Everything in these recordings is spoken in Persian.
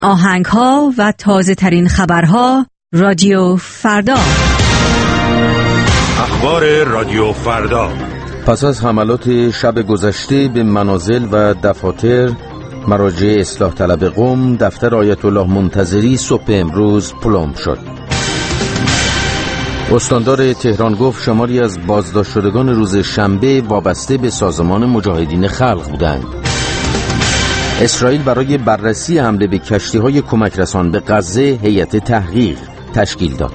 آهنگ‌ها و تازه‌ترین خبرها رادیو فردا. اخبار رادیو فردا. پس از حملات شب گذشته به منازل و دفاتر مراجع اصلاح طلب قم، دفتر آیت الله منتظری صبح امروز پلم شد. استاندار تهران گفت شماری از بازداشت شدگان روز شنبه وابسته به سازمان مجاهدین خلق بودند. اسرائیل برای بررسی حمله به کشتی‌های کمک رسان به غزه هیئت تحقیق تشکیل داد.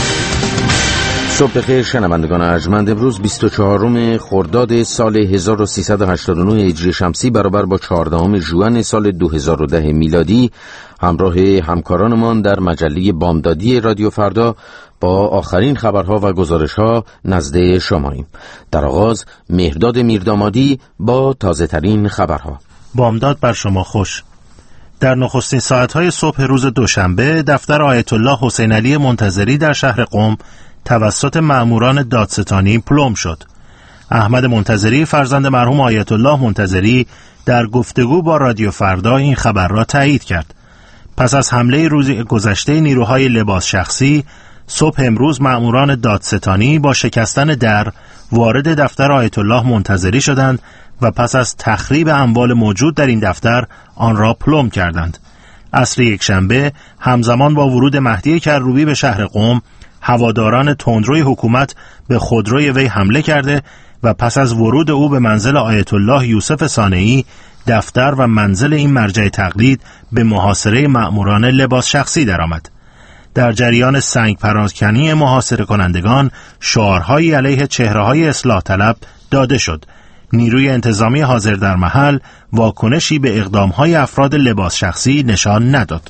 صبح بخیر شنوندگان ارجمند. امروز 24 خرداد سال 1389 هجری شمسی برابر با 14 ژوئن سال 2010 میلادی همراه همکارانمان در مجله بامدادی رادیو فردا با آخرین خبرها و گزارش‌ها نزد شماییم. در آغاز مهرداد میردامادی با تازه‌ترین خبرها. بامداد بر شما خوش. در نخستین ساعت‌های صبح روز دوشنبه دفتر آیت الله حسین علی منتظری در شهر قم توسط مأموران دادستانی پلم شد. احمد منتظری فرزند مرحوم آیت الله منتظری در گفتگو با رادیو فردا این خبر را تایید کرد. پس از حمله روز گذشته نیروهای لباس شخصی، صبح امروز مأموران دادستانی با شکستن در وارد دفتر آیت الله منتظری شدند و پس از تخریب اموال موجود در این دفتر آن را پلم کردند. عصر یکشنبه همزمان با ورود مهدی کروبی به شهر قم، هواداران تندروی حکومت به خودروی وی حمله کرده و پس از ورود او به منزل آیت الله یوسف صانعی، دفتر و منزل این مرجع تقلید به محاصره مأموران لباس شخصی درآمد. در جریان سنگ پراکنی محاصره کنندگان شعارهایی علیه چهره‌های اصلاح طلب داده شد. نیروی انتظامی حاضر در محل واکنشی به اقدام‌های افراد لباس شخصی نشان نداد.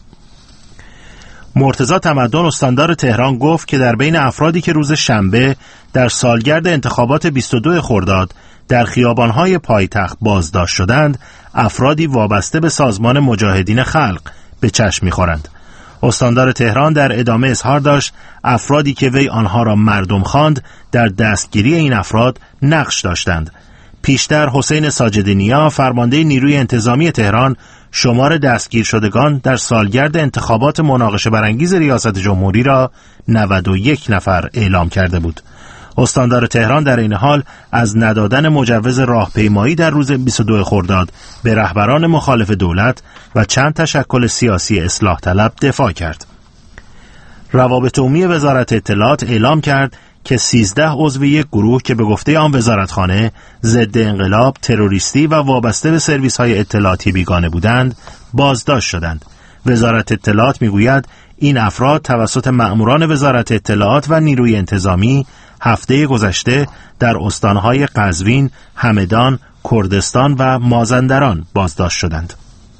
مرتضی تمدن استاندار تهران گفت که در بین افرادی که روز شنبه در سالگرد انتخابات 22 خرداد در خیابان‌های پایتخت بازداشت شدند، افرادی وابسته به سازمان مجاهدین خلق به چشم می‌خورند. استاندار تهران در ادامه اظهار داشت افرادی که وی آنها را مردم خواند در دستگیری این افراد نقش داشتند. پیشتر حسین ساجدنیا فرمانده نیروی انتظامی تهران شمار دستگیر شدگان در سالگرد انتخابات مناقشه برانگیز ریاست جمهوری را 91 نفر اعلام کرده بود. استاندار تهران در این حال از ندادن مجوز راهپیمایی در روز 22 خرداد به رهبران مخالف دولت و چند تشکل سیاسی اصلاح طلب دفاع کرد. روابط عمومی وزارت اطلاعات اعلام کرد که 13 عضو یک گروه که به گفته آن وزارتخانه ضد انقلاب، تروریستی و وابسته به سرویس‌های اطلاعاتی بیگانه بودند، بازداشت شدند. وزارت اطلاعات میگوید این افراد توسط مأموران وزارت اطلاعات و نیروی انتظامی هفته گذشته در استانهای قزوین، همدان، کردستان و مازندران بازداشت شدند.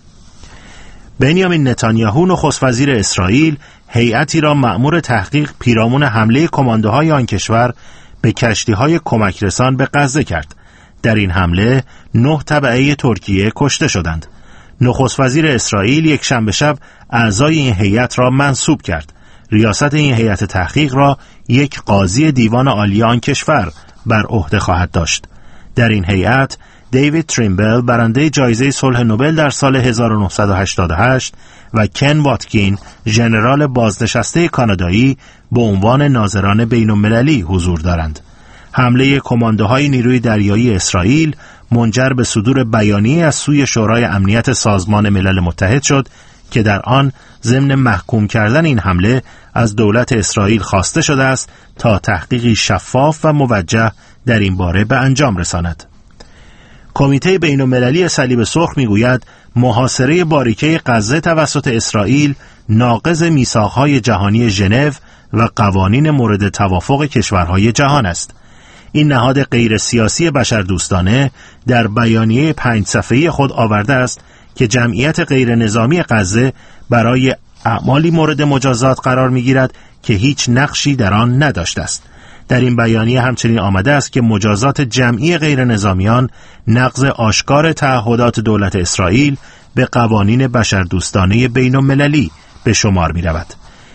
بنیامین نتانیاهو نخست وزیر اسرائیل هیئتی را مأمور تحقیق پیرامون حمله کماندوهای آن کشور به کشتی‌های کمک رسان به غزه کرد. در این حمله 9 تبعه ترکیه کشته شدند. نخست وزیر اسرائیل یک شنبه شب اعضای این هیئت را منصوب کرد. ریاست این هیئت تحقیق را یک قاضی دیوان عالی آن کشور بر عهده خواهد داشت. در این هیئت دیوید تریمبل برنده جایزه صلح نوبل در سال 1988 و کن واتکین ژنرال بازنشسته کانادایی به عنوان ناظران بین‌المللی حضور دارند. حمله کماندوهای نیروی دریایی اسرائیل منجر به صدور بیانیه از سوی شورای امنیت سازمان ملل متحد شد که در آن ضمن محکوم کردن این حمله از دولت اسرائیل خواسته شده است تا تحقیقی شفاف و موجه در این باره به انجام رساند. کمیته بین‌المللی صلیب سرخ میگوید محاصره باریکه غزه توسط اسرائیل ناقض میثاق‌های جهانی ژنو و قوانین مورد توافق کشورهای جهان است. این نهاد غیر سیاسی بشردوستانه در بیانیه 5 صفحه‌ای خود آورده است که جمعیت غیر نظامی غزه برای اعمالی مورد مجازات قرار می‌گیرد که هیچ نقشی در آن نداشته است. در این بیانیه همچنین آمده است که مجازات جمعی غیر نظامیان نقض آشکار تعهدات دولت اسرائیل به قوانین بشردوستانه بین‌المللی به شمار می رود.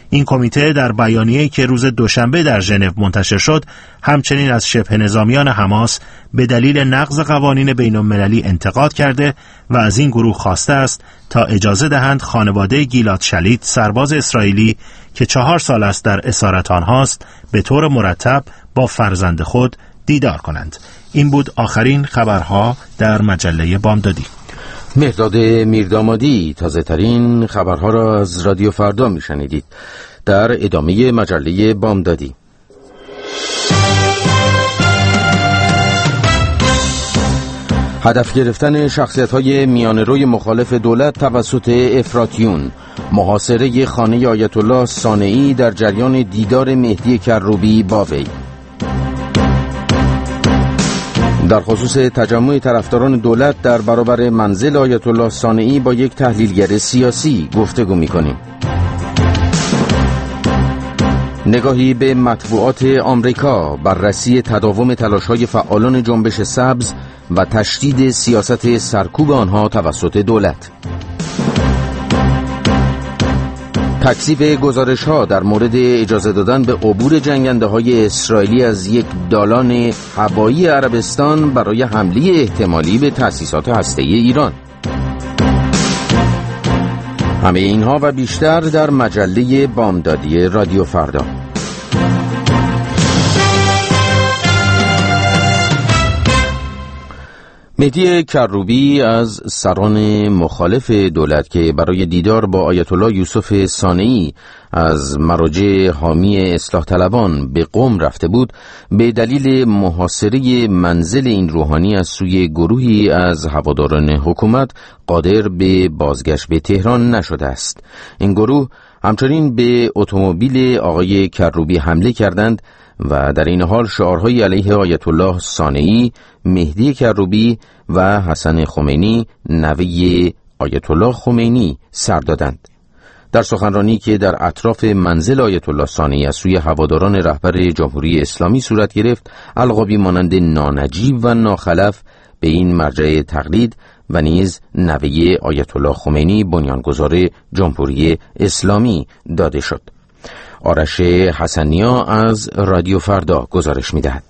این کمیته در بیانیه‌ای که روز دوشنبه در ژنو منتشر شد همچنین از شبه نظامیان حماس به دلیل نقض قوانین بین‌المللی انتقاد کرده و از این گروه خواسته است تا اجازه دهند خانواده گیلاد شلیت، سرباز اسرائیلی که 4 سال است در اسارت آنهاست، به طور مرتب با فرزند خود دیدار کنند. این بود آخرین خبرها در مجله بامدادی. مهرداد میردامادی تازه ترین خبرها را از رادیو فردا می شنیدید. در ادامه مجله بامدادی، هدف گرفتن شخصیت‌های میانه‌روی مخالف دولت توسط افراطیون، محاصره خانه آیت الله صانعی در جریان دیدار مهدی کروبی با وی. در خصوص تجمع طرفداران دولت در برابر منزل آیت الله صانعی با یک تحلیلگر سیاسی گفتگو می‌کنیم. نگاهی به مطبوعات آمریکا، بررسی تداوم تلاش‌های فعالان جنبش سبز و تشدید سیاست سرکوب آنها توسط دولت. تکذیب گزارش‌ها در مورد اجازه دادن به عبور جنگنده‌های اسرائیلی از یک دالان هوایی عربستان برای حمله احتمالی به تأسیسات هسته‌ای ایران. همه اینها و بیشتر در مجله بامدادی رادیو فردا. مهدی کروبی از سران مخالف دولت که برای دیدار با آیت الله یوسف صانعی از مراجع حامی اصلاح طلبان به قم رفته بود، به دلیل محاصره منزل این روحانی از سوی گروهی از هواداران حکومت قادر به بازگشت به تهران نشده است. این گروه همچنین به اتومبیل آقای کروبی حمله کردند و در این حال شعارهای علیه آیت الله صانعی، مهدی کروبی و حسن خمینی نوه آیت الله خمینی سر دادند. در سخنرانی که در اطراف منزل آیت الله صانعی از سوی هواداران رهبر جمهوری اسلامی صورت گرفت، القابی مانند نانجیب و ناخلف به این مرجع تقلید و نیز نوه آیت الله خمینی بنیانگذار جمهوری اسلامی داده شد. آرش حسنیا از رادیو فردا گزارش می‌دهد.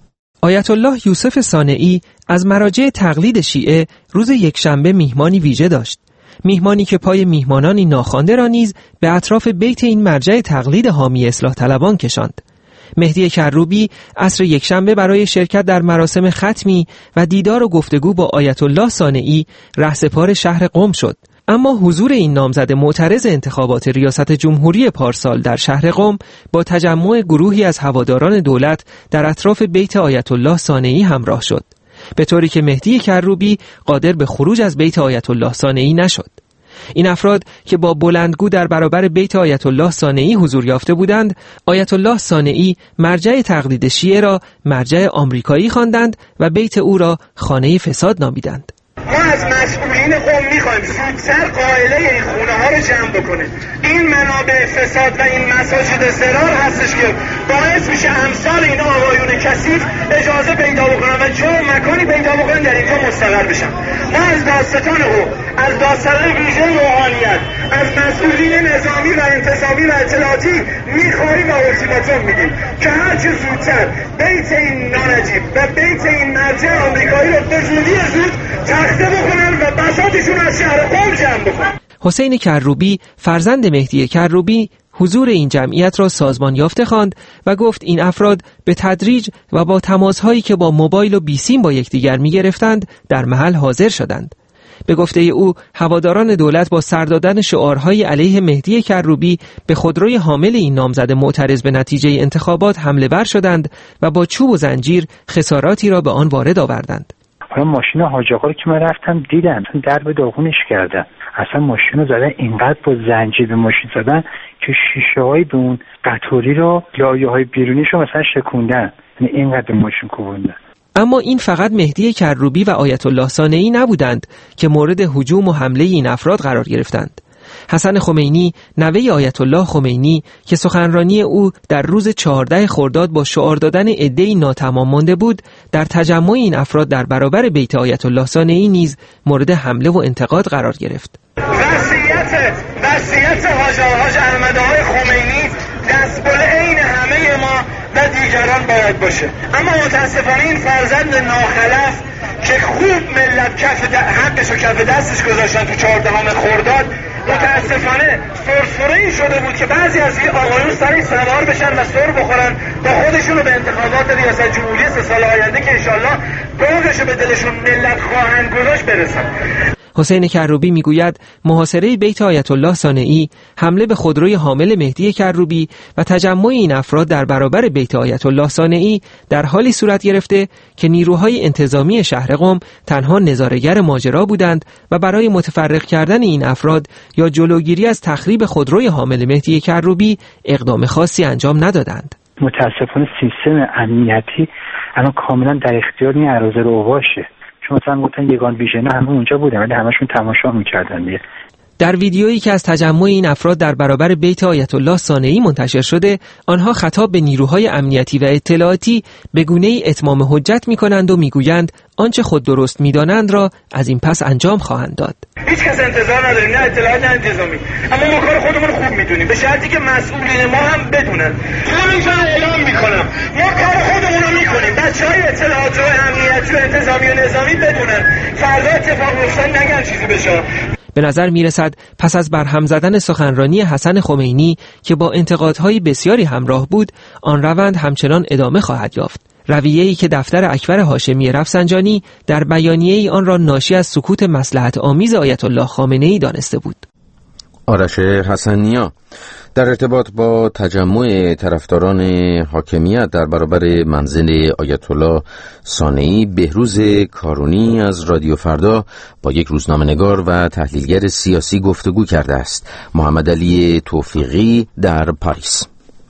آیت الله یوسف صانعی از مراجع تقلید شیعه روز یکشنبه میهمانی ویژه داشت. میهمانی که پای میهمانانی ناخوانده را نیز به اطراف بیت این مرجع تقلید حامی اصلاح طلبان کشاند. مهدی کروبی عصر یکشنبه برای شرکت در مراسم ختمی و دیدار و گفتگو با آیت الله صانعی رهسپار شهر قم شد. اما حضور این نامزد معترض انتخابات ریاست جمهوری پارسال در شهر قم با تجمع گروهی از هواداران دولت در اطراف بیت آیت الله صانعی همراه شد، به طوری که مهدی کروبی قادر به خروج از بیت آیت الله صانعی نشد. این افراد که با بلندگو در برابر بیت آیت الله صانعی حضور یافته بودند، آیت الله صانعی مرجع تقلید شیعه را مرجع آمریکایی خواندند و بیت او را خانه فساد نامیدند. ما از مسئولین قم میخوایم زودتر قائله این خونه ها رو جمع بکنه. این منابع فساد و این مساجد ضرار هستش که باعث میشه امثال این آقایون کثیف اجازه پیدا بکنن و جا و مکانی پیدا بکنن در اینجا مستقر بشن. ما از داستان او، از داستان ویژه روحانیت، از مسئولین نظامی و انتصابی و اطلاعاتی میخواهیم و التیماتوم میدیم که هرچه زودتر بیت این نانجیب و بیت این مرجع آمریکایی رو به زودی زود تخته بکنن و بساطشون از شهر قم جمع بکنن. حسین کروبی فرزند مهدی کروبی حضور این جمعیت را سازمان یافته خواند و گفت این افراد به تدریج و با تماس‌هایی که با موبایل و بیسیم با یکدیگر می‌گرفتند در محل حاضر شدند. به گفته او هواداران دولت با سر دادن شعارهای علیه مهدی کروبی به خودروی حامل این نامزد معترض به نتیجه انتخابات حمله ور شدند و با چوب و زنجیر خساراتی را به آن وارد آوردند. ماشین حاج آقا رو که من رفتم دیدم درب داغونش کردن، اصلا ماشین رو زدن، اینقدر با زنجیر به ماشین زدن که شیشه های به اون قطوری رو، لایه های بیرونیش رو مثلا شکوندن، یعنی اینقدر به ماشین کوبوندن. اما این فقط مهدی کروبی و آیت الله صانعی نبودند که مورد هجوم و حمله این افراد قرار گرفتند. حسن خمینی نوه آیت الله خمینی که سخنرانی او در روز 14 خرداد با شعار دادن عده‌ای ناتمام مانده بود، در تجمع این افراد در برابر بیت آیت الله صانعی نیز مورد حمله و انتقاد قرار گرفت. وصیت وصیت حاج احمد آقای خمینی دستبال عین همه ما و دیگران باید باشه. اما متاسفانه این فرزند ناخلف که خوب ملت حقشو کف دستش گذاشتن تو 14 خرداد، متاسفانه فرفره‌ای شده بود که بعضی از این آقایون سری سوار بشن و سر بخورن با خودشون رو به انتخابات ریاست جمهوری 3 سال آینده که انشالله داغشو به دلشون ملت خواهند گذاشت برسن. حسین کروبی میگوید محاصره بیت آیت الله صانعی، حمله به خودروی حامل مهدی کروبی و تجمع این افراد در برابر بیت آیت الله صانعی در حالی صورت گرفته که نیروهای انتظامی شهر قم تنها نظاره‌گر ماجرا بودند و برای متفرق کردن این افراد یا جلوگیری از تخریب خودروی حامل مهدی کروبی اقدام خاصی انجام ندادند. متاسفانه سیستم امنیتی الان کاملا در اختیار این اراذل اوباشه. چون مثلا گفتن یگان ویژن همه اونجا بودن ولی همشون تماشا می‌کردن دیگه. در ویدیویی که از تجمع این افراد در برابر بیت آیت الله صانعی منتشر شده، آنها خطاب به نیروهای امنیتی و اطلاعاتی به گونه‌ای اتمام حجت می‌کنند و می‌گویند آنچه خود درست می‌دانند را از این پس انجام خواهند داد. هیچ کس انتظار نداریم، نه اطلاعات نه انتظامی، اما ما کار خودمون خوب می‌دونیم، به شرطی که مسئولین ما هم بدونن. همینجا اعلام می‌کنم ما کار خودمون رو می‌کنیم، بچه‌های اطلاعات و امنیتی و انتظامی و نظامی بدونن، فردا اتفاق افتاد نگن چیزی بشه. به نظر میرسد پس از برهم زدن سخنرانی حسن خمینی که با انتقادهای بسیاری همراه بود، آن روند همچنان ادامه خواهد یافت. رویه‌ای که دفتر اکبر هاشمی رفسنجانی در بیانیه‌ای آن را ناشی از سکوت مصلحت آمیز آیت الله خامنه‌ای دانسته بود. آرش حسنیا در ارتباط با تجمع طرفداران حاکمیت در برابر منزل آیت الله صانعی، بهروز کارونی از رادیو فردا با یک روزنامه‌نگار و تحلیلگر سیاسی گفتگو کرده است. محمد علی توفیقی در پاریس.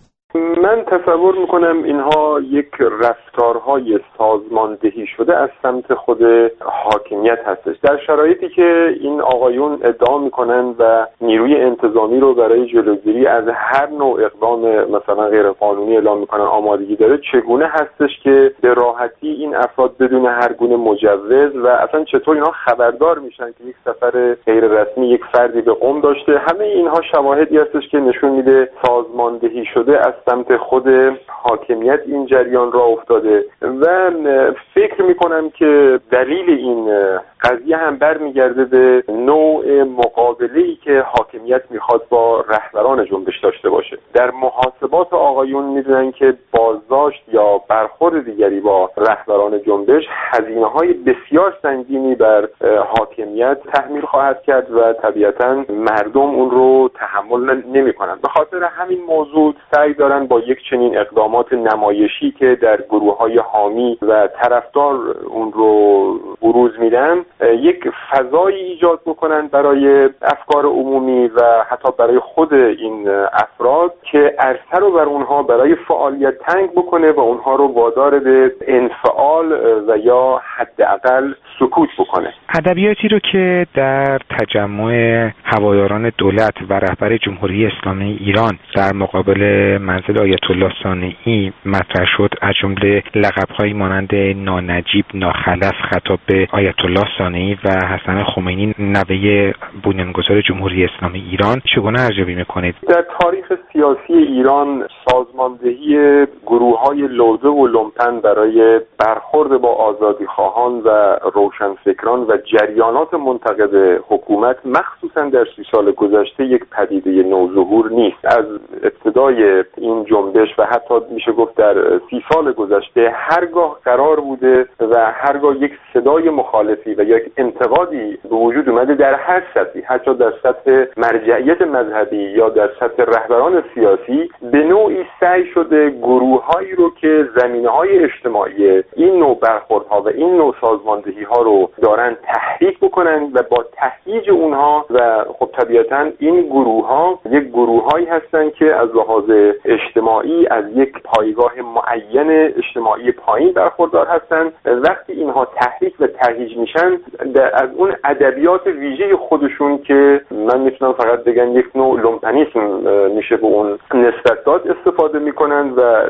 من تصور میکنم اینها یک رفتارهای سازماندهی شده از سمت خود حاکمیت هستش، در شرایطی که این آقایون ادعا میکنن و نیروی انتظامی رو برای جلوگیری از هر نوع اقدام مثلا غیرقانونی اعلام میکنن آمادگی داره. چگونه هستش که به راحتی این افراد بدون هر گونه مجوز و اصلا چطور اینها خبردار میشن که یک سفر غیر رسمی یک فردی به قم داشته؟ همه اینها شواهدی هستش که نشون میده سازماندهی شده از سمت خود حاکمیت این جریان را افتاده و فکر میکنم که دلیل این قضیه هم برمیگرده به نوع مقابله‌ای که حاکمیت میخواد با رهبران جنبش داشته باشه. در محاسبات آقایون میدونن که بازداشت یا برخورد دیگری با رهبران جنبش هزینه‌های بسیار سنگینی بر حاکمیت تحمیل خواهد کرد و طبیعتاً مردم اون رو تحمل نمی‌کنن. به خاطر همین موضوع سعی دارن با یک چنین اقدامات نمایشی که در گروه‌های حامی و طرفدار اون رو بروز میدن یک فضایی ایجاد بکنن برای افکار عمومی و حتی برای خود این افراد که عرصه رو بر اونها برای فعالیت تنگ بکنه و اونها رو وادار به انفعال و یا حداقل سکوت بکنه. ادبیاتی رو که در تجمع هواداران دولت و رهبر جمهوری اسلامی ایران در مقابل منزل آیت الله صانعی مطرح شد، از جمله لقب‌هایی مانند نانجیب، ناخلف خطاب به آیت الله صانعی و حسن خمینی نوه بنیانگذار جمهوری اسلامی ایران، چگونه ارزیابی می‌کنید؟ در تاریخ سیاسی ایران سازماندهی گروه‌های لوده و لومپن برای برخورد با آزادیخواهان و روشنفکران و جریانات منتقد حکومت مخصوصا در 30 سال گذشته یک پدیده نوظهور نیست. از ابتدای این جنبش و حتی میشه گفت در 30 سال گذشته هرگاه قرار بوده و هرگاه یک صدای مخالفی و یک انتقادی به وجود اومده در هر سطحی، حتی در سطح مرجعیت مذهبی یا در سطح رهبران سیاسی، به نوعی سعی شده گروه‌هایی رو که زمینه‌های اجتماعی این نوع برخوردها و این نوع سازماندهی‌ها رو دارن تحریک بکنن و با تهییج اونها و خب طبیعتاً این گروه‌ها یک گروه‌هایی هستن که از لحاظ اجتماعی از یک پایگاه معین اجتماعی پایین برخوردار هستن. وقتی اینها تحریک و تهییج میشن از اون ادبیات ویژه خودشون که من میتونم فقط بگم یک نوع لومپنیسم میشه به اون نسبت داد استفاده میکنن و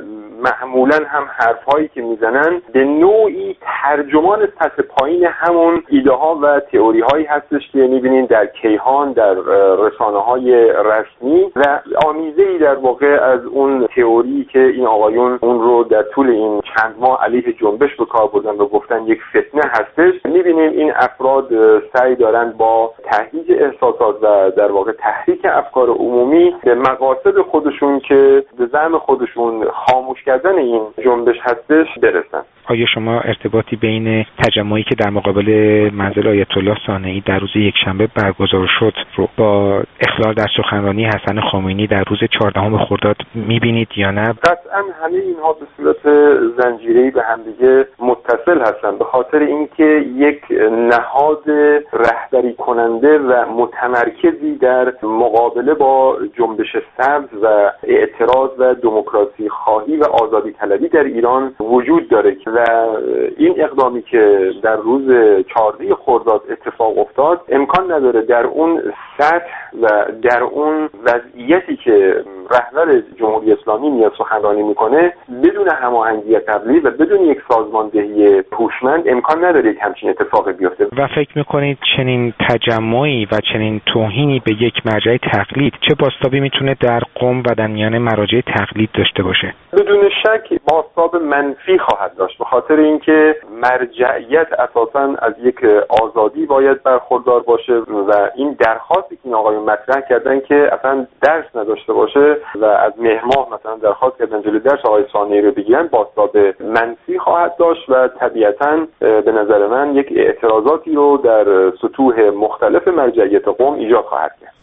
معمولا هم حرفهایی که میزنن به نوعی ترجمان سطح پایین همون ایده ها و تئوری هایی هستش که میبینین در کیهان، در رسانه های رسمی و آمیزه‌ای در واقع از اون تئوری که این آقایون اون رو در طول این چند ماه علیه جنبش به کار بردن و گفتن یک فتنه هستش. میبینیم این افراد سعی دارن با تهییج احساسات و در واقع تحریک افکار عمومی به مقاصد خودشون که به زعم خودشون خاموش کردن این جنبش هستش برسن. آیا شما ارتباطی بین تجمعی که در مقابل منزل آیت الله صانعی در روز یکشنبه برگزار شد رو با اخلال در سخنرانی حسن خمینی در روز 14 خرداد می‌بینید یا نه؟ قطعاً همه اینها به صورت زنجیره‌ای به همدیگه متصل هستند، به خاطر اینکه یک نهاد رهبری کننده و متمرکزی در مقابله با جنبش سبز و اعتراض و دموکراسی خواهی و آزادی طلبی در ایران وجود داره و این اقدامی که در روز 14 خرداد اتفاق افتاد امکان نداره در اون سطح و در اون وضعیتی که رهبر جمهوری اسلامی میاد سخنرانی میکنه بدون هماهنگی قبلی و بدون یک سازماندهی هوشمند امکان نداره یک همچین اتفاقی بیفته. و فکر میکنید چنین تجمعی و چنین توهینی به یک مرجع تقلید چه بازتابی میتونه در قم و در میان مراجع تقلید داشته باشه؟ بدون شک بازتاب منفی خواهد داشت، به خاطر اینکه مرجعیت اساساً از یک آزادی باید برخوردار باشه و این درخواستی که این آقایون مطرح کردن که اصلا درس نداشته باشه و از مهر ماه مثلا درخواست کردن جلوی درس آقای صانعی رو بگیرن بازتاب منفی خواهد داشت و طبیعتاً به نظر من یک اعتراضاتی رو در سطوح مختلف مرجعیت قم ایجاد خواهد کرد.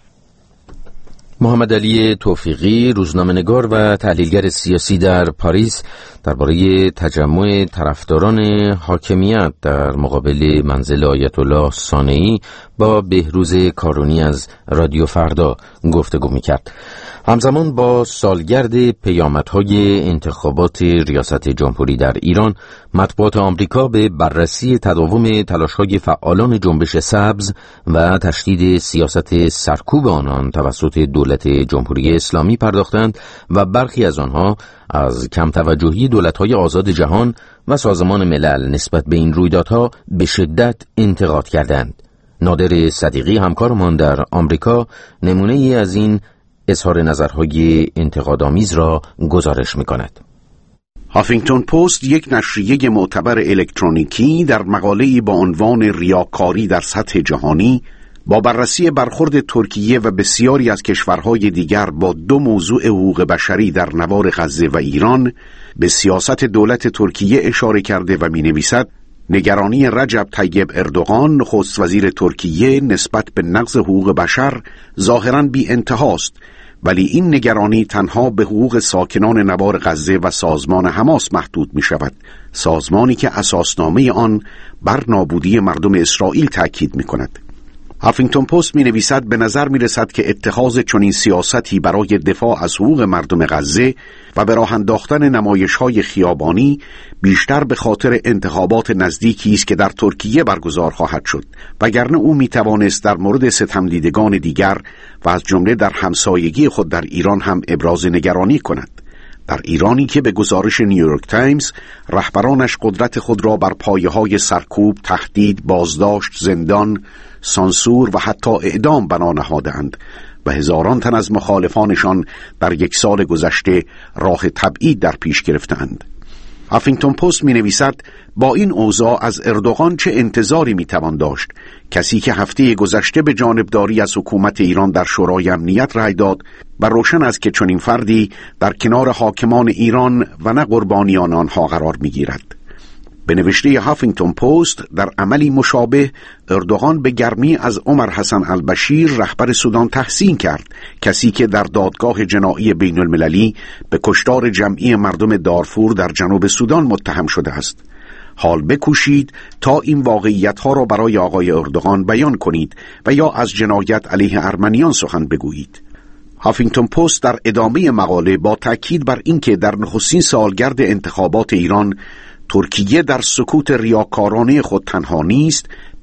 محمد علی توفیقی، روزنامه‌نگار و تحلیلگر سیاسی در پاریس، درباره تجمع طرفداران حاکمیت در مقابل منزل آیت الله صانعی با بهروز کارونی از رادیو فردا گفتگو می‌کرد. همزمان با سالگرد پیامدهای انتخابات ریاست جمهوری در ایران، مطبوعات آمریکا به بررسی تداوم تلاش‌های فعالان جنبش سبز و تشدید سیاست سرکوب آنان توسط دولت جمهوری اسلامی پرداختند و برخی از آنها از کم توجهی دولت‌های آزاد جهان و سازمان ملل نسبت به این رویدادها به شدت انتقاد کردند. نادر صدیقی همکارمان در آمریکا نمونه‌ای از این اظهار نظرهای انتقادآمیز را گزارش می‌کند. هافینگتون پست، یک نشریه معتبر الکترونیکی، در مقاله‌ای با عنوان ریاکاری در سطح جهانی با بررسی برخورد ترکیه و بسیاری از کشورهای دیگر با دو موضوع حقوق بشری در نوار غزه و ایران به سیاست دولت ترکیه اشاره کرده و می‌نویسد نگرانی رجب طیب اردوغان نخست وزیر ترکیه نسبت به نقض حقوق بشر ظاهراً بی انتهاست، ولی این نگرانی تنها به حقوق ساکنان نوار غزه و سازمان حماس محدود می شود، سازمانی که اساسنامه آن بر نابودی مردم اسرائیل تأکید می کند. هافینگتون پست می نویسد به نظر می رسد که اتخاذ چنین سیاستی برای دفاع از حقوق مردم غزه و به راه انداختن نمایش‌های خیابانی بیشتر به خاطر انتخابات نزدیکی است که در ترکیه برگزار خواهد شد، وگرنه او می توانست در مورد ستمدیدگان دیگر و از جمله در همسایگی خود در ایران هم ابراز نگرانی کند. در ایرانی که به گزارش نیویورک تایمز رهبرانش قدرت خود را بر پایه‌های سرکوب، تهدید، بازداشت، زندان، سانسور و حتی اعدام بنا نهادند و هزاران تن از مخالفانشان در یک سال گذشته راه تبعید در پیش گرفتند. هافینگتون پست می نویسد با این اوضاع از اردوغان چه انتظاری می توان داشت، کسی که هفته گذشته به جانبداری از حکومت ایران در شورای امنیت رأی داد و روشن است که چنین فردی در کنار حاکمان ایران و نه قربانیان آنها قرار می گیرد. به نوشته هافینگتون پست، در عملی مشابه اردوغان به گرمی از عمر حسن البشیر رهبر سودان تحسین کرد، کسی که در دادگاه جنایی بین المللی به کشتار جمعی مردم دارفور در جنوب سودان متهم شده است. حال بکوشید تا این واقعیت‌ها را برای آقای اردوغان بیان کنید و یا از جنایت علیه ارمنیان سخن بگویید. هافینگتون پست در ادامه مقاله با تأکید بر اینکه در نخستین سالگرد انتخابات ایران ترکیه در سکوت ریاکارانه خود تنها نیست،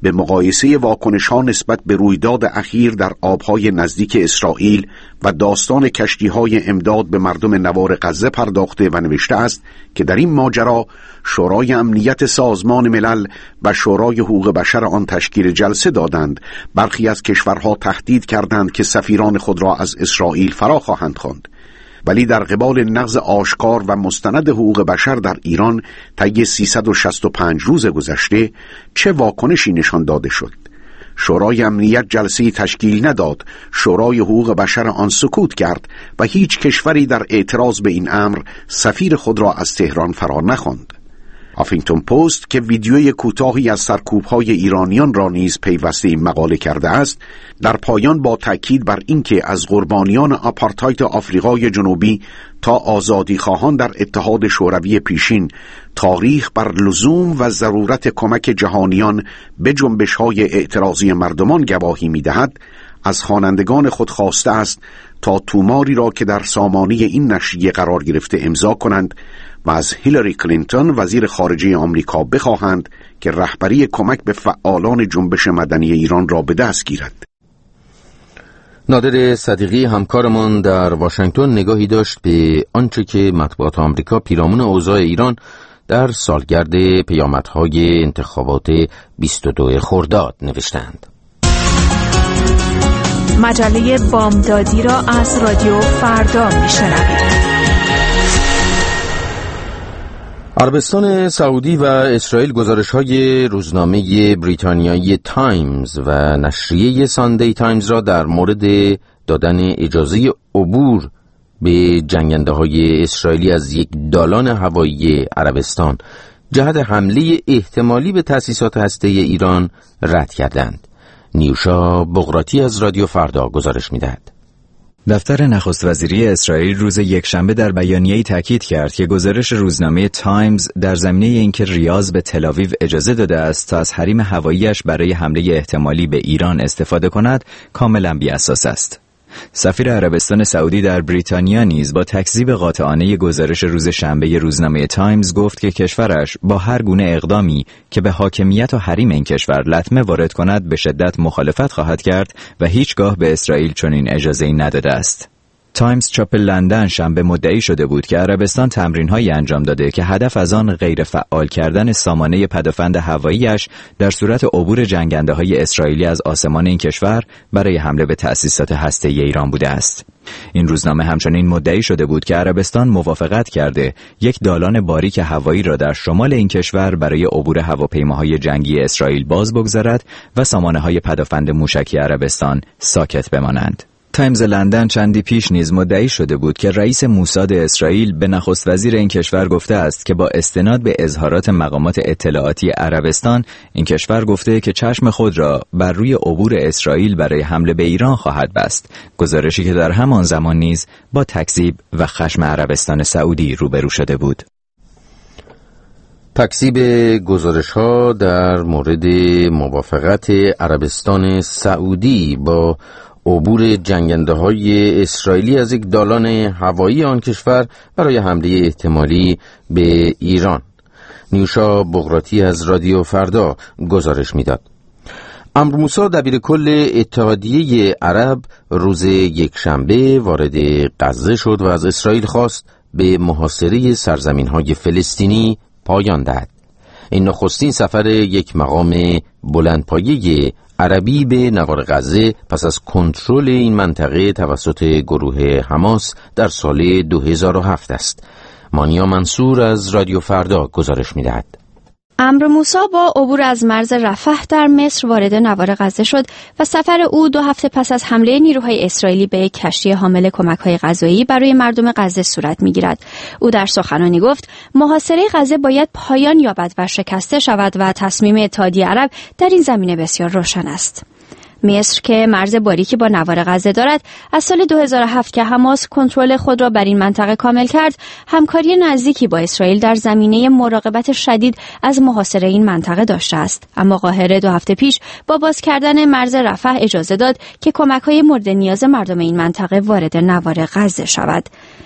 به مقایسه واکنش‌ها نسبت به رویداد اخیر در آبهای نزدیک اسرائیل و داستان کشتی‌های امداد به مردم نوار غزه پرداخته و نوشته است که در این ماجرا شورای امنیت سازمان ملل و شورای حقوق بشر آن تشکیل جلسه دادند. برخی از کشورها تهدید کردند که سفیران خود را از اسرائیل فرا خواهند خواند. ولی در قبال نقض آشکار و مستند حقوق بشر در ایران طی 365 روز گذشته چه واکنشی نشان داده شد؟ شورای امنیت جلسه تشکیل نداد، شورای حقوق بشر آن سکوت کرد و هیچ کشوری در اعتراض به این امر سفیر خود را از تهران فرا نخواند. هافینگتون پست که ویدیوی کوتاهی از سرکوب‌های ایرانیان را نیز پیوسته این مقاله کرده است، در پایان با تأکید بر اینکه از قربانیان آپارتاید آفریقای جنوبی تا آزادیخواهان در اتحاد شوروی پیشین، تاریخ بر لزوم و ضرورت کمک جهانیان به جنبش‌های اعتراضی مردمان گواهی می‌دهد، از خوانندگان خود خواسته است تا توماری را که در سامانه این نشریه قرار گرفته امضا کنند و از هیلاری کلینتون وزیر خارجه آمریکا بخواهند که رهبری کمک به فعالان جنبش مدنی ایران را به دست گیرد. نادر صدیقی همکارمان در واشنگتن نگاهی داشت به آنچه که مطبوعات آمریکا پیرامون اوضاع ایران در سالگرد پیامدهای انتخابات 22 خرداد نوشتند. مجله بامدادی را از رادیو فردا میشنوید. عربستان سعودی و اسرائیل گزارش‌های روزنامه بریتانیایی تایمز و نشریه ساندی تایمز را در مورد دادن اجازه عبور به جنگنده‌های اسرائیلی از یک دالان هوایی عربستان جهت حمله احتمالی به تأسیسات هسته‌ای ایران رد کردند. نیوشا بغراتی از رادیو فردا گزارش می‌دهد. دفتر نخست وزیری اسرائیل روز یکشنبه در بیانیه‌ای تاکید کرد که گزارش روزنامه تایمز در زمینه اینکه ریاض به تل‌آویو اجازه داده است تا از حریم هوایی‌اش برای حمله احتمالی به ایران استفاده کند کاملاً بی‌اساس است. سفیر عربستان سعودی در بریتانیا نیز با تکذیب قاطعانه گزارش روز شنبه روزنامه تایمز گفت که کشورش با هر گونه اقدامی که به حاکمیت و حریم این کشور لطمه وارد کند به شدت مخالفت خواهد کرد و هیچگاه به اسرائیل چنین اجازه‌ای نداده است. تایمز چاپ لندن شنبه مدعی شده بود که عربستان تمرین‌هایی انجام داده که هدف از آن غیر فعال کردن سامانه پدافند هوایی‌اش در صورت عبور جنگنده‌های اسرائیلی از آسمان این کشور برای حمله به تأسیسات هسته‌ای ایران بوده است. این روزنامه همچنین مدعی شده بود که عربستان موافقت کرده یک دالان باریک هوایی را در شمال این کشور برای عبور هواپیماهای جنگی اسرائیل باز بگذارد و سامانه‌های پدافند موشکی عربستان ساکت بمانند. تایمز لندن چندی پیش نیز مدعی شده بود که رئیس موساد اسرائیل به نخست وزیر این کشور گفته است که با استناد به اظهارات مقامات اطلاعاتی عربستان این کشور گفته که چشم خود را بر روی عبور اسرائیل برای حمله به ایران خواهد بست، گزارشی که در همان زمان نیز با تکذیب و خشم عربستان سعودی روبرو شده بود. تکذیب گزارش‌ها در مورد موافقت عربستان سعودی با عبور جنگنده‌های اسرائیلی از یک دالان هوایی آن کشور برای حمله احتمالی به ایران. نیوشا بغراتی از رادیو فردا گزارش می‌داد. عمرو موسی دبیر کل اتحادیه عرب روز یکشنبه وارد غزه شد و از اسرائیل خواست به محاصره سرزمین‌های فلسطینی پایان دهد. این نخستین سفر یک مقام بلندپایه عربی به نوار غزه پس از کنترل این منطقه توسط گروه حماس در سال 2007 است. مانیا منصور از رادیو فردا گزارش می‌دهد. عمرو موسی با عبور از مرز رفح در مصر وارد نوار غزه شد و سفر او 2 هفته پس از حمله نیروهای اسرائیلی به یک کشتی حامل کمک‌های غذایی برای مردم غزه صورت می‌گیرد. او در سخنرانی گفت محاصره غزه باید پایان یابد و شکسته شود و تصمیم اتحادیه عرب در این زمینه بسیار روشن است. مصر که مرز باریکی با نوار غزه دارد، از سال 2007 که حماس کنترل خود را بر این منطقه کامل کرد، همکاری نزدیکی با اسرائیل در زمینه مراقبت شدید از محاصره این منطقه داشته است. اما قاهره 2 هفته پیش با باز کردن مرز رفح اجازه داد که کمک‌های مورد نیاز مردم این منطقه وارد نوار غزه شود.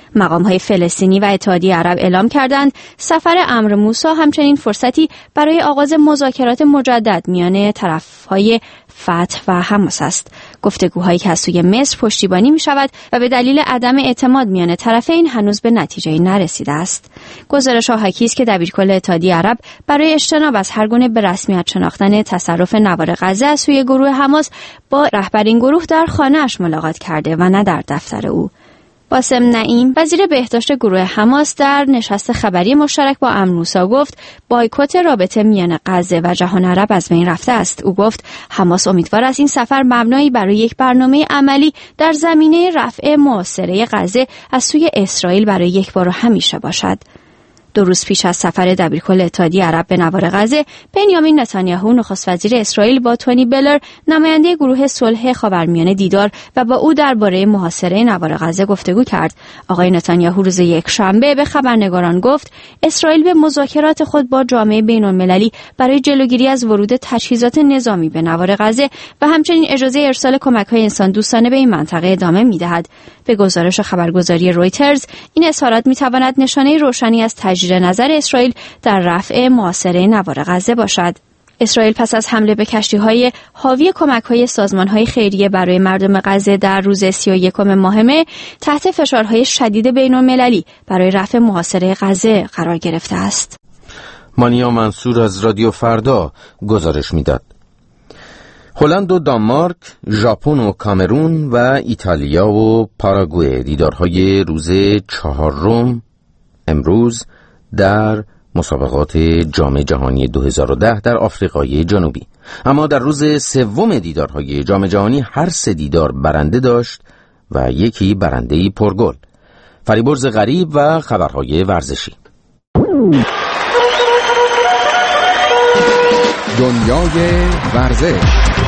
مقام‌های فلسطینی و اتحادیه عرب اعلام کردند سفر عمرو موسی همچنین فرصتی برای آغاز مذاکرات مجدد میان طرف‌های فتح و حماس است. گفتگوهایی که از سوی مصر پشتیبانی می شود و به دلیل عدم اعتماد میان طرفین هنوز به نتیجه نرسیده است. گزارش حاکی است که دبیرکل اتحادیه عرب برای اجتناب از هر گونه به رسمیت شناختن تصرف نوار غزه از سوی گروه حماس با رهبر این گروه در خانه‌اش ملاقات کرده و نه در دفتر او. باسم نعیم وزیر بهداشت گروه حماس در نشست خبری مشترک با عمرو موسی گفت بایکوت رابطه میان غزه و جهان عرب از بین رفته است. او گفت حماس امیدوار است این سفر مبنایی برای یک برنامه عملی در زمینه رفع محاصره غزه از سوی اسرائیل برای یک بار و همیشه باشد. 2 روز پیش از سفر دبیرکل اتحادیه عرب به نوار غزه، بنیامین نتانیاهو نخست وزیر اسرائیل با تونی بلر نماینده گروه صلح خاورمیانه دیدار و با او درباره محاصره نوار غزه گفتگو کرد. آقای نتانیاهو روز یکشنبه به خبرنگاران گفت اسرائیل به مذاکرات خود با جامعه بین‌المللی برای جلوگیری از ورود تجهیزات نظامی به نوار غزه و همچنین اجازه ارسال کمک‌های انسان‌دوستانه به این منطقه ادامه می‌دهد. به گزارش خبرگزاری رویترز این اظهارات می‌تواند نشانه روشنی از تجدید نظر اسرائیل در رفع محاصره نوار غزه باشد. اسرائیل پس از حمله به کشتی‌های حاوی کمک‌های سازمان‌های خیریه برای مردم غزه در روز 31 ماه مه تحت فشارهای شدید بین‌المللی برای رفع محاصره غزه قرار گرفته است. مانیا منصور از رادیو فردا گزارش می‌داد. هلند و دانمارک، ژاپن و کامرون و ایتالیا و پاراگوئه دیدارهای روز 4 امروز در مسابقات جام جهانی 2010 در آفریقای جنوبی. اما در روز 3 دیدارهای جام جهانی هر 3 دیدار برنده داشت و یکی برنده‌ای پرگل. فریبرز غریب و خبرهای ورزشی. دنیای ورزش.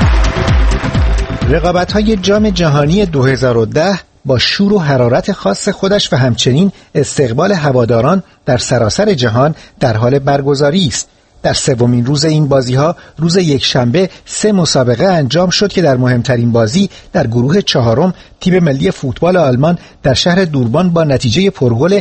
رقابت‌های جام جهانی 2010 با شور و حرارت خاص خودش و همچنین استقبال هواداران در سراسر جهان در حال برگزاری است. در 3مین روز این بازی‌ها روز یکشنبه 3 مسابقه انجام شد که در مهمترین بازی در گروه 4 تیم ملی فوتبال آلمان در شهر دوربان با نتیجه پرگل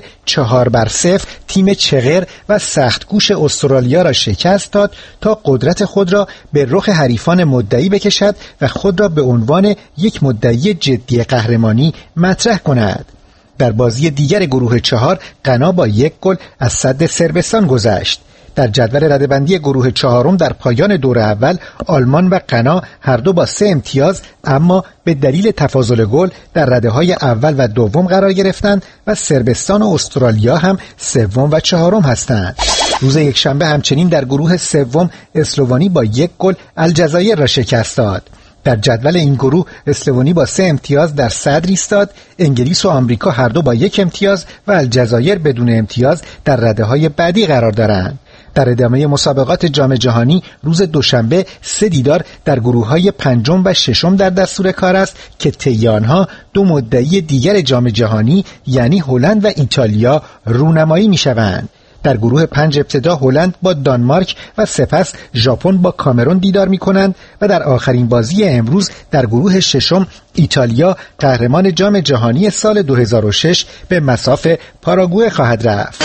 4-0 تیم چغر و سختگوش استرالیا را شکست داد تا قدرت خود را به رخ حریفان مدعی بکشد و خود را به عنوان یک مدعی جدی قهرمانی مطرح کند. در بازی دیگر گروه 4 غنا با 1 گل از سد صربستان گذشت. در جدول رده‌بندی گروه 4 در پایان دور اول آلمان و غنا هر دو با 3 امتیاز اما به دلیل تفاضل گل در رده‌های اول و دوم قرار گرفتند و صربستان و استرالیا هم 3 و 4 هستند. روز یکشنبه همچنین در گروه 3 اسلوونی با 1 گل الجزایر را شکست داد. در جدول این گروه اسلوونی با 3 امتیاز در صدر ایستاد، انگلیس و آمریکا هر دو با 1 امتیاز و الجزایر بدون امتیاز در رده‌های بعدی قرار دارند. در ادامه مسابقات جام جهانی روز دوشنبه 3 دیدار در گروه‌های 5 و 6 در دستور کار است که طی آنها 2 مدعی دیگر جام جهانی یعنی هلند و ایتالیا رونمایی می‌شوند. در گروه 5 ابتدا هلند با دانمارک و سپس ژاپن با کامرون دیدار می‌کنند و در آخرین بازی امروز در گروه 6 ایتالیا قهرمان جام جهانی سال 2006 به مصاف پاراگوئه خواهد رفت.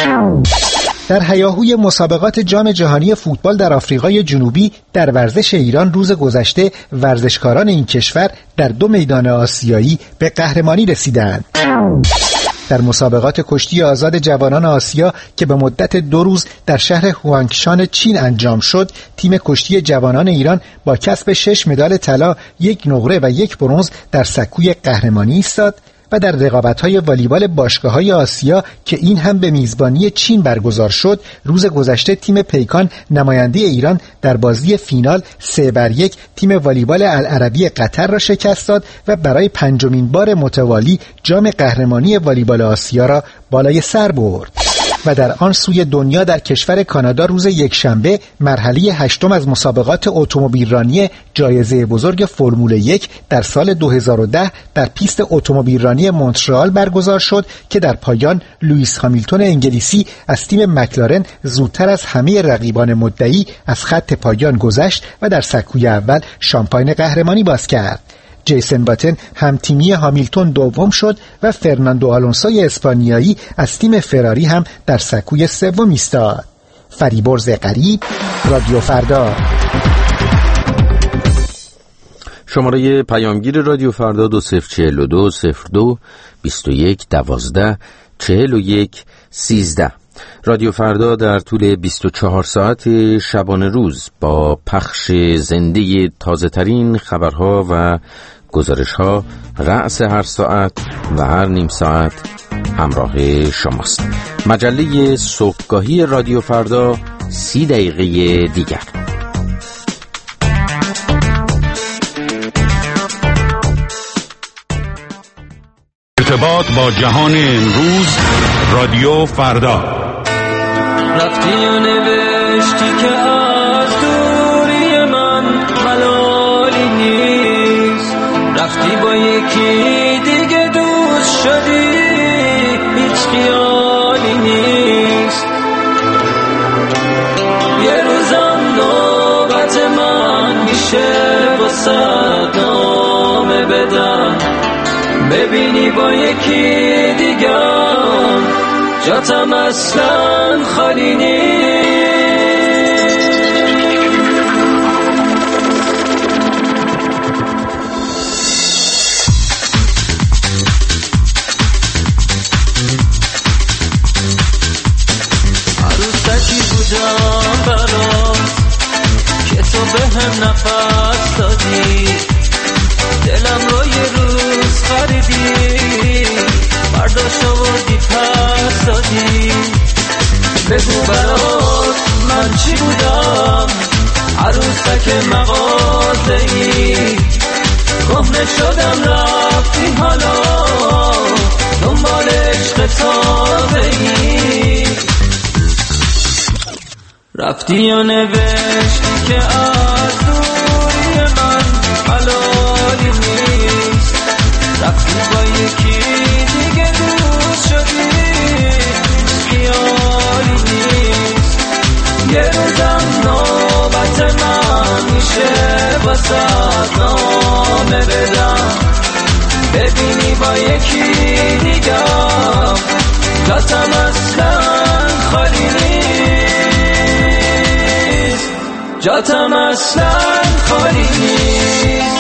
در هیاهوی مسابقات جام جهانی فوتبال در آفریقای جنوبی در ورزش ایران روز گذشته ورزشکاران این کشور در 2 میدان آسیایی به قهرمانی رسیدند. در مسابقات کشتی آزاد جوانان آسیا که به مدت 2 روز در شهر هوانگشان چین انجام شد، تیم کشتی جوانان ایران با کسب 6 مدال طلا، 1 نقره و 1 برنز در سکوی قهرمانی ایستاد و در رقابت‌های والیبال باشگاه‌های آسیا که این هم به میزبانی چین برگزار شد، روز گذشته تیم پیکان نماینده ایران در بازی فینال 3-1 تیم والیبال العربی قطر را شکست داد و برای 5مین بار متوالی جام قهرمانی والیبال آسیا را بالای سر برد. و در آن سوی دنیا در کشور کانادا روز یکشنبه مرحله 8 از مسابقات اتومبیلرانی جایزه بزرگ فرمول 1 در سال 2010 در پیست اتومبیلرانی مونترال برگزار شد که در پایان لوئیس هامیلتون انگلیسی از تیم مکلارن زودتر از همه رقیبان مدعی از خط پایان گذشت و در سکوی اول شامپاین قهرمانی باز کرد. جیسن باتن همتیمی هامیلتون دوم شد و فرناندو آلونسوی اسپانیایی از تیم فراری هم در سکوی سوم ایستاد. فریبرز غریب، رادیو فردا. شماره پیامگیر رادیو فردا 2042 02 21 12 41 13. رادیو فردا در طول 24 ساعت شبانه روز با پخش زنده تازه ترین خبرها و گزارش‌ها رأس هر ساعت و هر نیم ساعت همراه شماست. مجله صبحگاهی رادیو فردا 30 دقیقه دیگر. ارتباط با جهان امروز، رادیو فردا. رفتی و نوشتی که از دوری من ملالی نیست، رفتی با یکی دیگه دوست شدی، هیچ خیالی نیست. یه روزم نوبت من میشه واسه نامه بدم، ببینی با یکی دیگم جاتم اصلا خالی نیست. عروسکی بودم برات که تو به هم نفس دادی، دلم رو یه روز خریدی، برداشت آوردی پس دادی. بگو برات من چی بودم، عروسک مغازه‌ای، کهنه شدم رفتی حالا دنبال عشق تازه‌ای. رفتی و نوشتی که از دوری من حلالی نیست، رفتی با یکی دیگه دوست شدی، خیالی نیست. یه روزم نوبت من میشه واسه نامه بدم، ببینی با یکی دیگم جاتم اصلا خالی نیست، جاتم اصلا خالی نیست.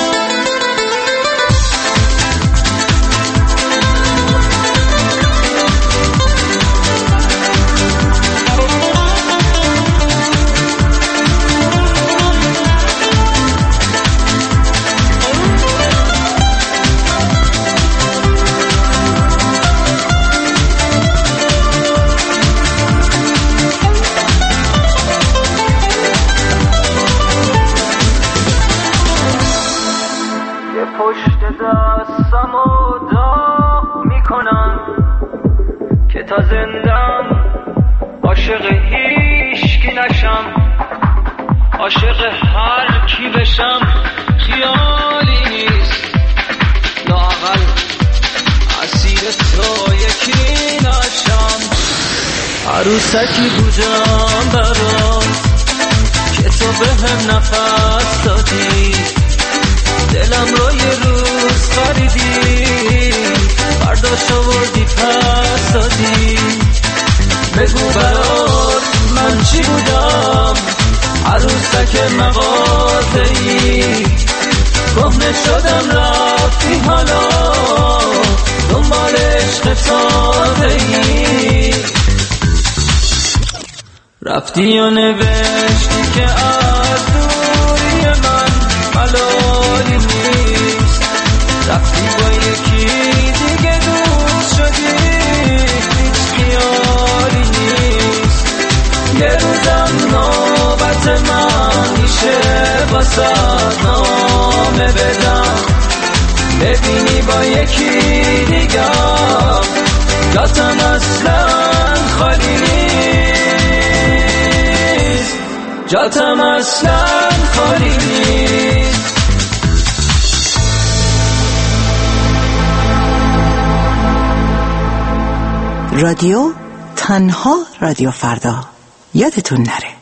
پشت دستم و داغ میکنم که تا زندم عاشق هیچکی نشم، عاشق هر کی بشم خیالی نیست، لااقل اسیر تو یکی نشم. عروسکی بودم برات که تو به هم نفس دادی، دلم رو یه روز خریدی، برداشت آوردی پس دادی. بگو برات من چی بودم، عروسک مغازه‌ای، کهنه شدم رفتی حالا دنبال عشق تازه‌ای. رفتی و نوشتی که از دوری من ملالی نیست، رفتی با یکی دیگه دوست شدی، هیچ خیالی نیست. یه روزم نوبت من میشه واسه نامه بدم، ببینی با یکی دیگم جاتم اصلا خالی نیست، جاتم اصلا خالی نیست. رادیو تنها رادیو فردا، یادتون نره.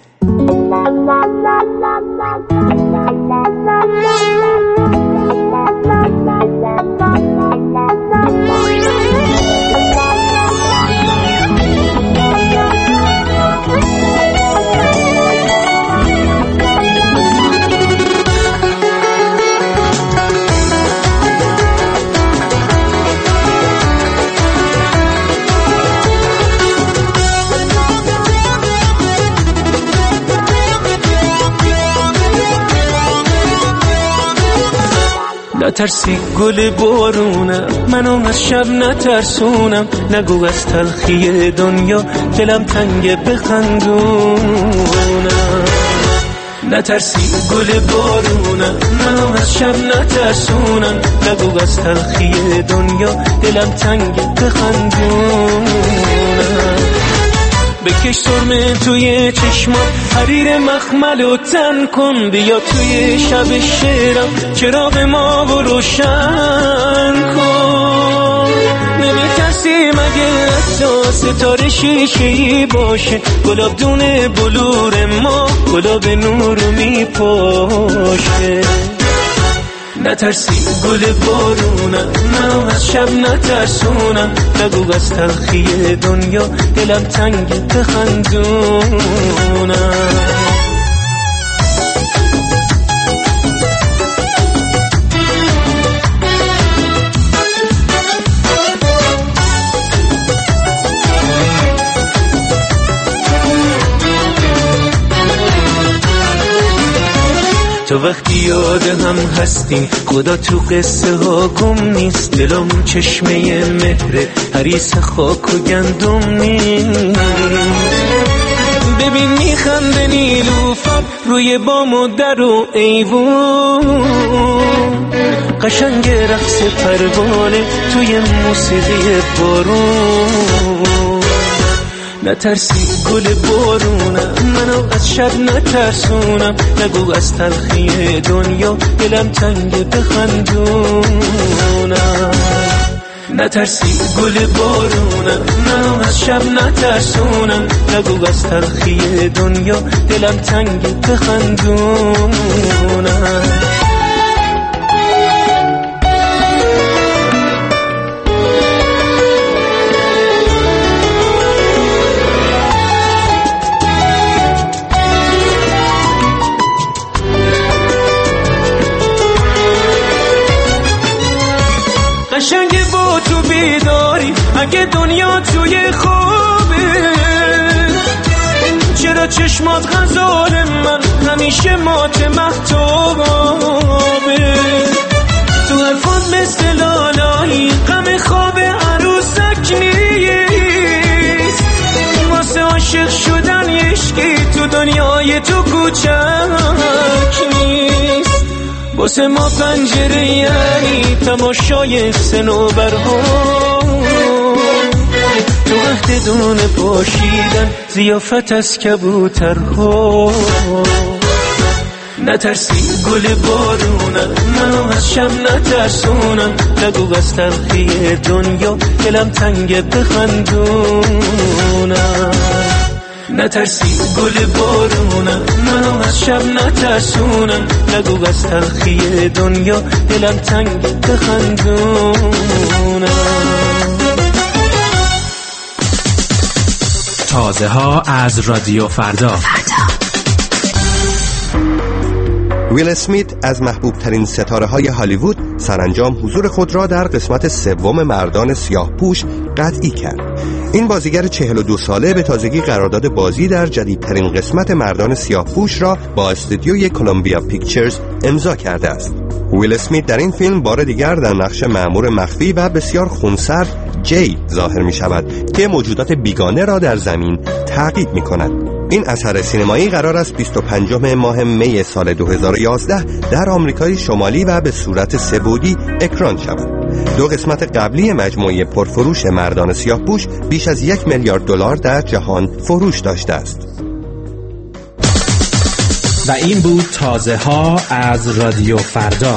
نترسی گل بارونم، منو از شب نترسونم، نگو از تلخی دنیا دلم تنگه بخندونم. نترسی گل بارونم، منو از شب نترسونم، نگو از تلخی دنیا دلم تنگه بخندونم. بکش سرمه توی چشمات، حریر مخمل و تن کن، بیا توی شب شعرم چراغ ما و روشن کن. نمیترسی مگه حتی ستاره شیشه‌ای باشه، گلاب دونه بلور ما گلاب نور رو میپاشه. نترسی گل بارونم، من از شب نترسونم، نگو از تلخی دنیا دلم تنگ بخندونم. تو وقتی یاد هم هستیم، خدا تو قصه ها گم نیست، دلمون چشمه مهره، حریص خاک و گندم نیست. ببین میخنده نیلوفر روی بام و در و ایوون، قشنگ رقص پروانه توی موسیقی بارون. نترسی گل بارونم، منو از شب نترسونم، نگو از تلخی دنیا دلم تنگ بخندونم. نترسی گل بارونم، منو از شب نترسونم، نگو از تلخی دنیا دلم تنگ بخندونم. قشنگ با تو بیداری اگه دنیا توی خوابه، چرا چشمات غزال من همیشه مات مهتابه. تو حرفات مثل لالایی غم خواب عروسک نیست، واسه عاشق شدن عشقی تو دنیای تو کوچک نیست. واسه ما پنجره یعنی تماشای صنوبرها، تو وقت دونه پاشیدن ضیافت از کبوترها. نترسی گل بارونم، منو از شب نترسونم، نگو از تلخی دنیا دلم تنگ بخندونم. نترسی گل بارونم، منو از شب نترسونم، نگو از تلخی دنیا دلم تنگ بخندونم. تازه ها از رادیو فردا. ویل اسمیت از محبوب ترین ستاره های هالیوود سرانجام حضور خود را در قسمت سوم مردان سیاه‌پوش قطعی کرد. این بازیگر 42 ساله به تازگی قرارداد بازی در جدیدترین قسمت مردان سیاه‌پوش را با استودیوی کلمبیا پیکچرز امضا کرده است. ویل اسمیت در این فیلم بار دیگر در نقش مأمور مخفی و بسیار خونسرد جی ظاهر می شود که موجودات بیگانه را در زمین تعقیب می کند. این اثر سینمایی قرار است 25 ماه می سال 2011 در آمریکای شمالی و به صورت سه‌بعدی اکران شود. 2 قسمت قبلی مجموعه پرفروش مردان سیاه‌پوش بیش از $1 میلیارد در جهان فروش داشته است. و این بود تازه ها از رادیو فردا.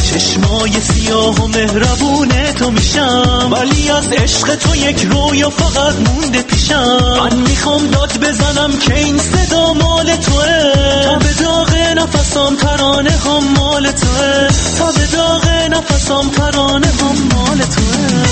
چشمای سیاه و مهربون تو میشم، ولی از عشق تو یک رویا فقط مونده پیشم. من میخوام داد بزنم که این صدا مال توه، تا به داغ نفسام ترانه هم مال توه، تا به داغ نفسام ترانه هم مال توه.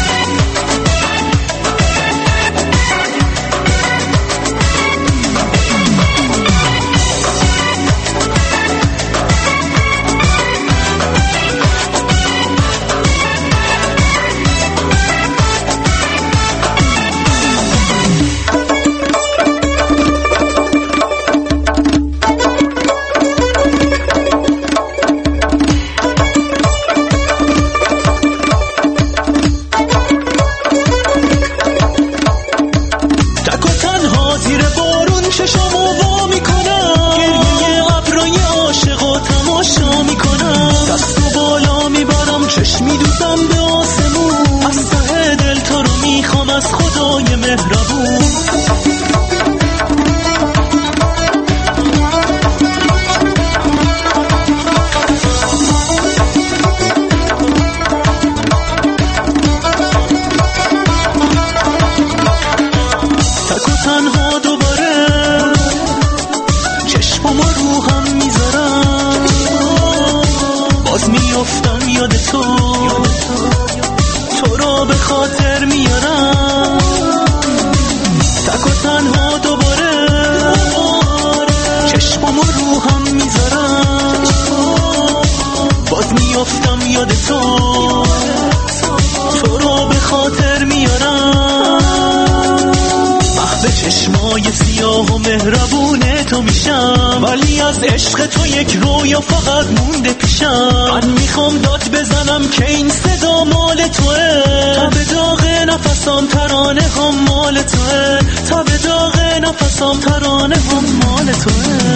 تو را به خاطر میارم، تک و تنها دوباره چشمامو رو هم میذارم، باز میافتم یاد تو را به خاطر میارم. به چشمای سیاه و مهربون تو میشم، ولی از عشق تو یک رویا فقط مونده پیشم. من میخوام داد بزنم که این صدا مال توه، تا به داغ نفسام ترانه هم مال توه، تا به داغ نفسام ترانه هم مال توه.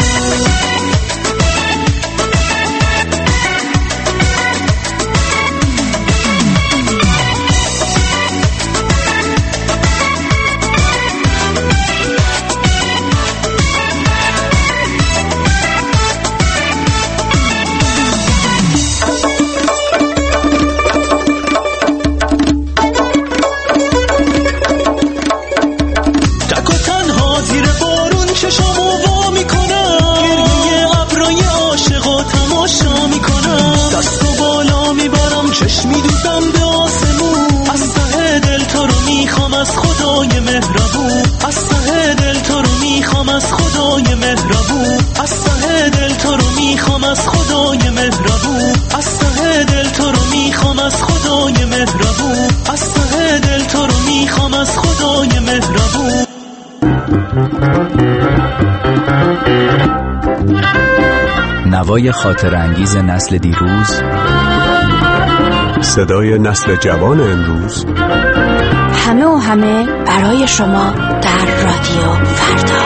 نوای خاطر انگیز نسل دیروز، صدای نسل جوان امروز، همه و همه برای شما در رادیو فردا.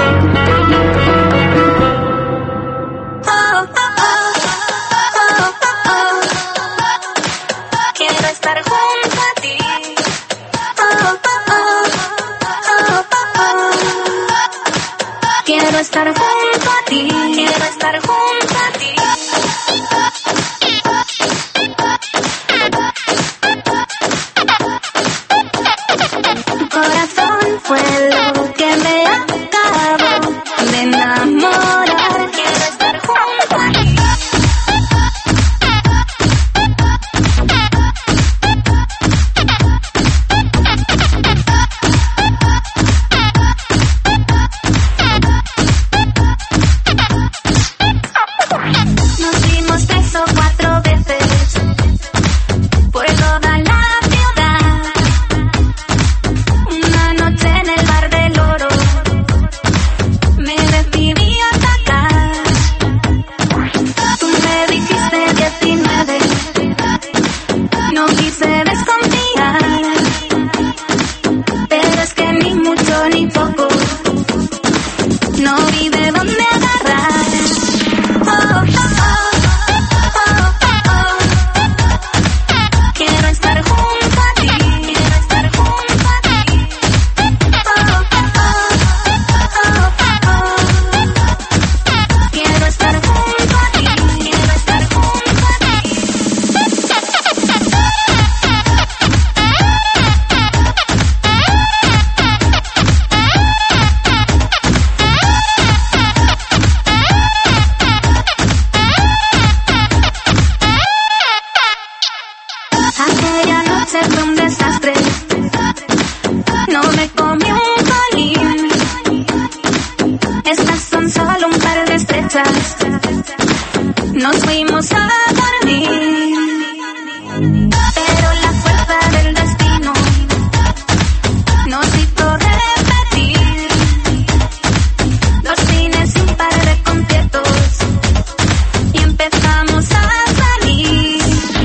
solo un par de estrechas, nos fuimos a dormir, pero la fuerza del destino nos hizo repetir los fines y un par de conciertos y empezamos a salir.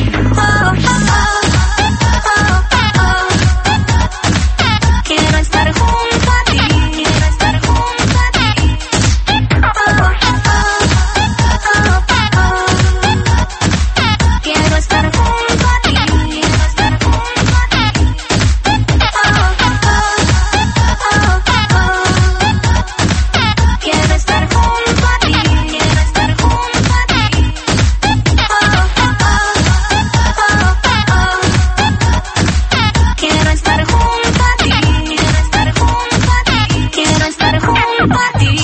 Quiero estar junto a ti, quiero estar junto a ti. Quiero estar junto a ti, quiero estar junto a ti. Quiero estar junto a ti, quiero estar junto a ti. Quiero estar junto a ti, quiero estar junto a ti. Quiero estar junto a ti.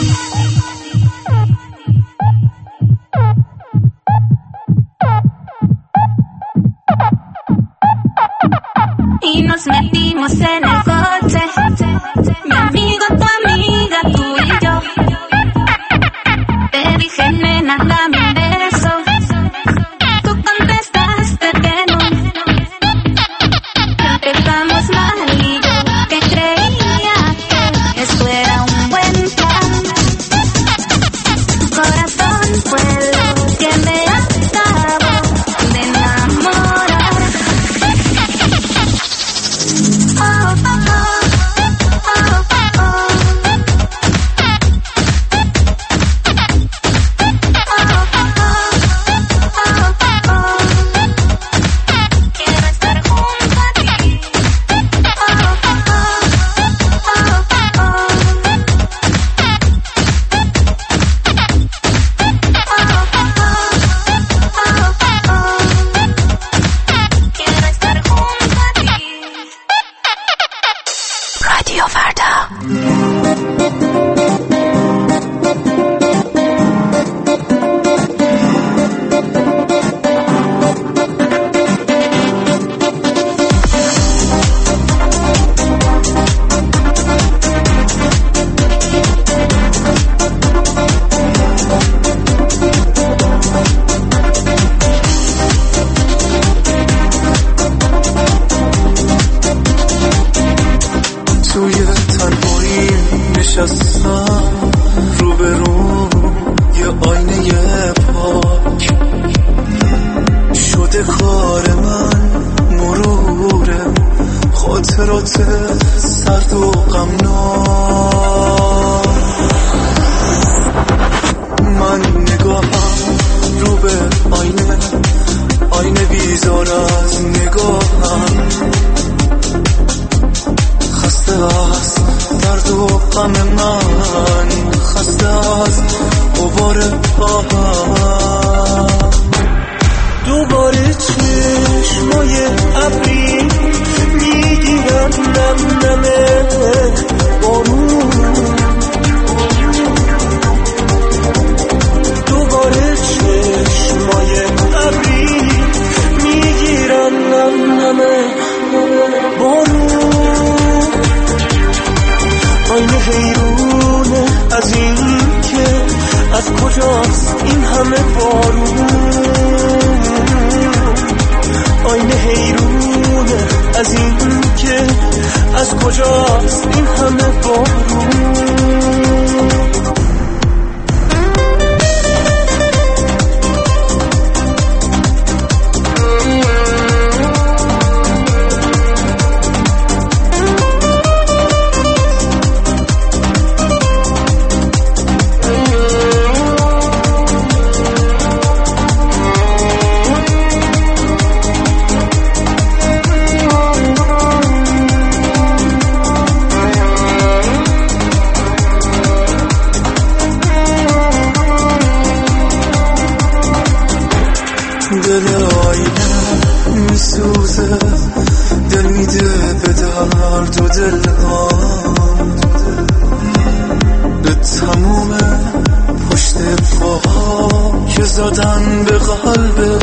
Y nos metimos en el coche, mi amigo, tu amiga, tú y yo. Te dije, nena, dame un beso. Tú contestaste que no. Empezamos mal y yo que creía que esto era un buen plan. Tu corazón fue lo que me acabó de enamorar. Quiero estar junto a ti. Quiero estar junto a ti. رادیو فردا. توی تنهایی نشستم روبرو یه آینه پاک شده کار من مروره خاطرات سرد و غمناک من نگاهم رو به آینه بیزار از نگاهم خسته از درد و غم من خسته از غبار آهم دوباره چشمای ابری میگیرم نم نمه بارون دوباره چشمای ابری میگیرم نم نمه بارون آینه حیرونه از این که از کجاست این همه بارون آینه حیرونه از این که از کجاست این همه بارون دل آینه میسوزه دل میده به درد و دل به تموم پشت پاها که زدن به قلب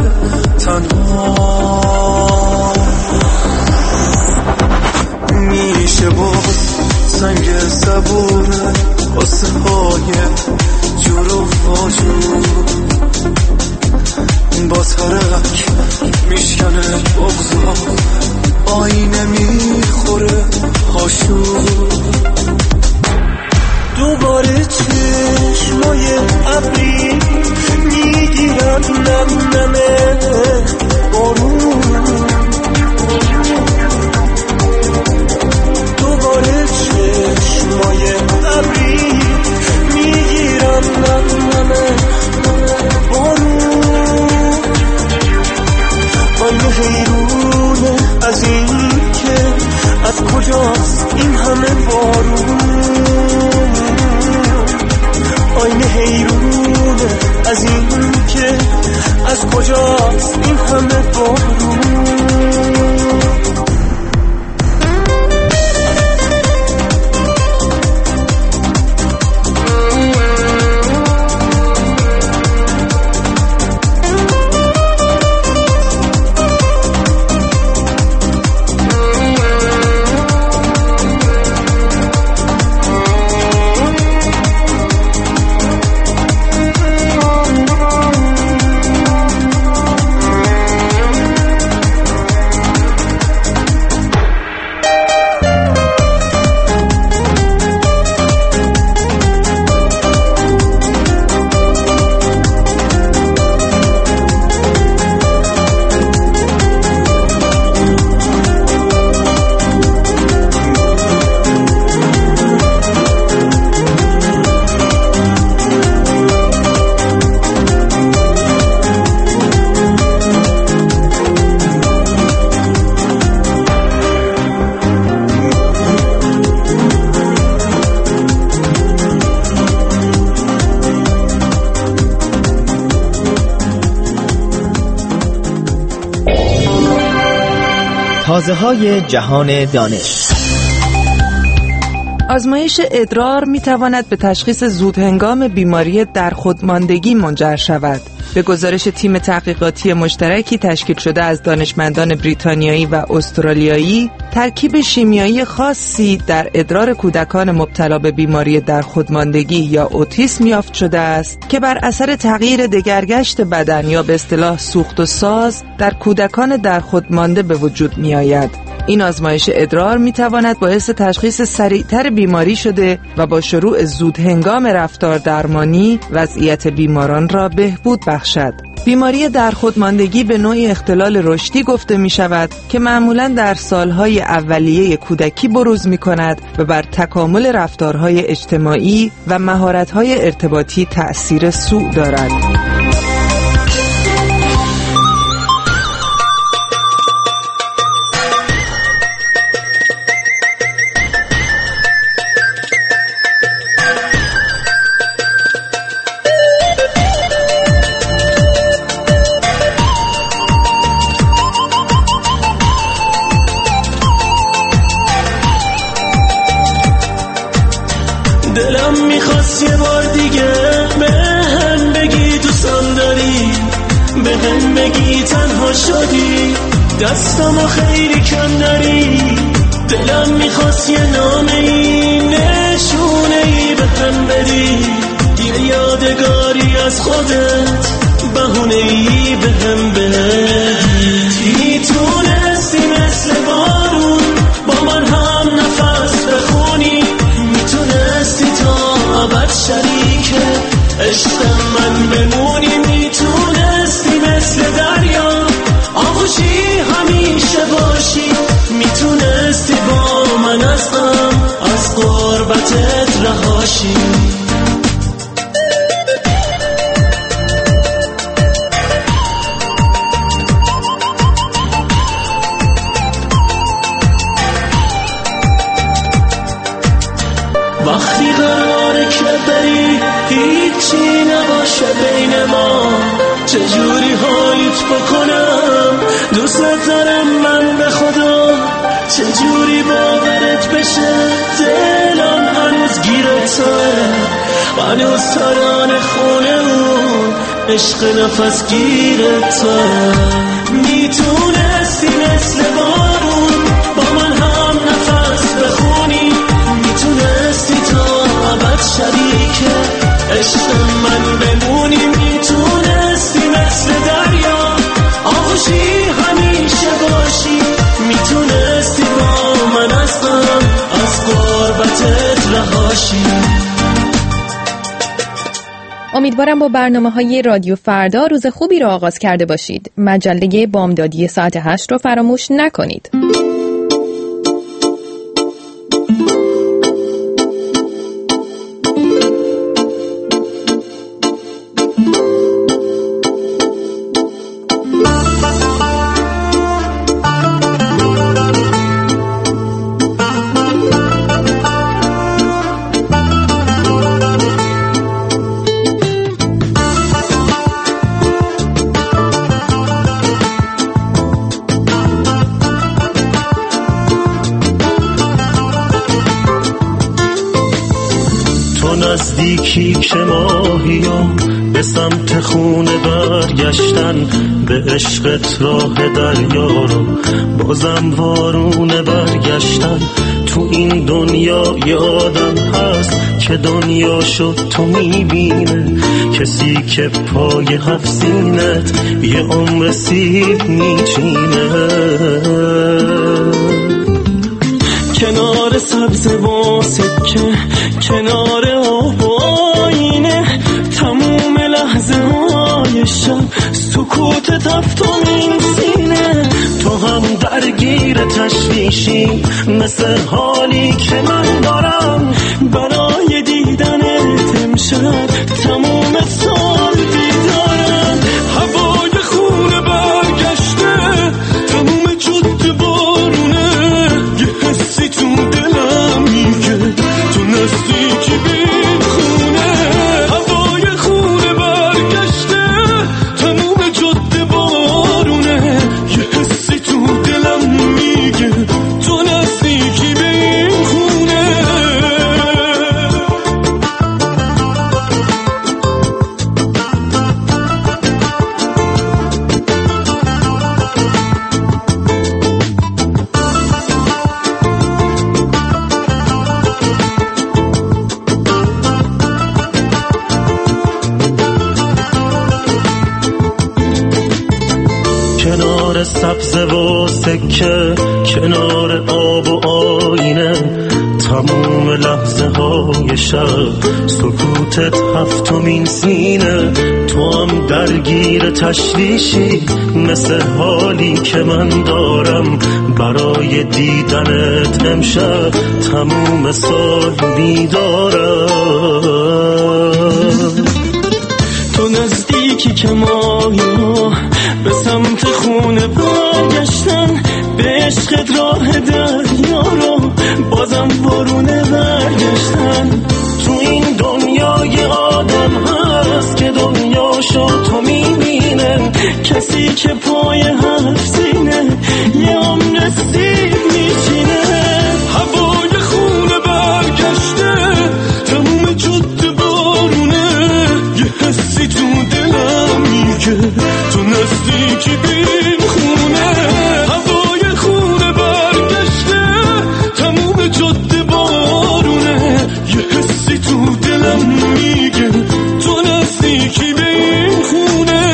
تنها میشه باز سنگ صبوره قصه های جور و فاجور با ترک میشکنه بغضا آینه میخوره هاشور دوباره چشمای ابری میگیرن نم نمه بارون دوباره چشمای ابری میگیرن نم نمه بارون من حیرونه از این که از کجاست این همه بارون آینه حیرونه از این که از کجاست این همه بارون تازه‌های جهان دانش. آزمایش ادرار می‌تواند به تشخیص زودهنگام بیماری در خودماندگی منجر شود. به گزارش تیم تحقیقاتی مشترکی تشکیل شده از دانشمندان بریتانیایی و استرالیایی، ترکیب شیمیایی خاصی در ادرار کودکان مبتلا به بیماری در خودماندگی یا اوتیسم یافت شده است که بر اثر تغییر دگرگشت بدن یا به اصطلاح سوخت و ساز در کودکان در خودمانده به وجود می‌آید. این آزمایش ادرار می‌تواند باعث تشخیص سریعتر بیماری شده و با شروع زودهنگام رفتار درمانی وضعیت بیماران را بهبود بخشد. بیماری در خودماندگی به نوعی اختلال رشدی گفته می شود که معمولاً در سالهای اولیه کودکی بروز می کند و بر تکامل رفتارهای اجتماعی و مهارت‌های ارتباطی تأثیر سوء دارد. دلم میخواست یه بار دیگه به هم بگی دوستم داری، به هم بگی تنها شدی، دستمو خیلی کم داری. دلم میخواست یه نامه‌ای نشونه‌ای به هم بدی، یه یادگاری از خودت بهونه‌ای به هم بدی. میتونستی مثل بارون با من هم نفس بخونی، میتونستی تا ابد شریک عشق من بمونی، میتونستی مثل دریا آغوشی همیشه باشی، میتونستی با من از غم از غربتت رهاشی. وقتی قراره که بری هیچی نباشه بین ما، چجوری حالیت بکنم دوست دارم من به خدا، چجوری باورت بشه دلم هنوز گیرت توه، هنوز ترانه خونه اون عشق نفس گیرت توه. میتونستی مثل بارون با من هم نفس بخونی، میتونستی عشق من بمونی، میتونستی مثل دریا آغوشی همیشه باشی، میتونستی با من اصلا از غربتت رهاشی. امیدوارم با برنامه‌های رادیو فردا روز خوبی رو آغاز کرده باشید. مجله بامدادی ساعت 8 رو فراموش نکنید. نزدیکی که ماهیم به سمت خونه برگشتن، به عشقت راه دریا رو بازم وارونه برگشتن. تو این دنیا یه آدم هست که دنیا شد تو میبینه، کسی که پای هفت سینت یه عمر سیب میچینه. کنار سبز و سکه، کنار آب و آینه، تموم لحظه های شب سکوت تفتمین سینه. تو هم درگیر تشویشی مثل حالی که من دارم، برای دیدنت امشب تموم سال بیدارم. هوای خونه برگشته، تموم جاده بارونه، یه حسی تو دلم میگه تو نزدیکی بین خونه. هوای خونه برگشته، تموم جاده بارونه، یه حسی تو دلم میگه تو نزدیکی بین خونه. کنار سبز و سکه، کنار آب و آینه، تموم لحظه های شب سکوتت هفتمین سینه. تو هم درگیر تشویشی مثل حالی که من دارم، برای دیدنت امشب تموم سال بیدارم. تو نزدیکی که مایا به سمت خونه برگشتن، به عشقت راه دریا رو بازم بارونه برگشتن. تو این دنیا یه آدم هست که دنیا شد تو میبینه، کسی که پای هفت سینه یه عمر سیب میچینه. هوای خونه برگشته، تموم جاده بارونه، یه حسی تو دلم میگه تو نزدیکی بین خونه. هوای خونه برگشته، تموم جاده بارونه، یه حسی تو دلم میگه تو نزدیکی بین خونه.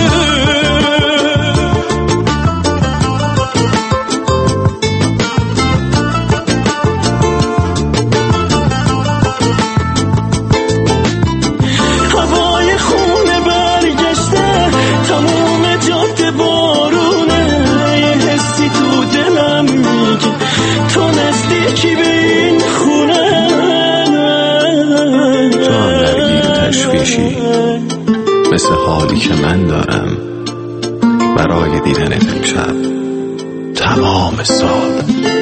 هوای خونه برگشته، تموم جاده بارونه، یه حسی تو دلم میگه تو نزدیکی به این خونه. تو هم درگیر تشویشی مثل حالی که من دارم، برای دیدنت امشب تمام سال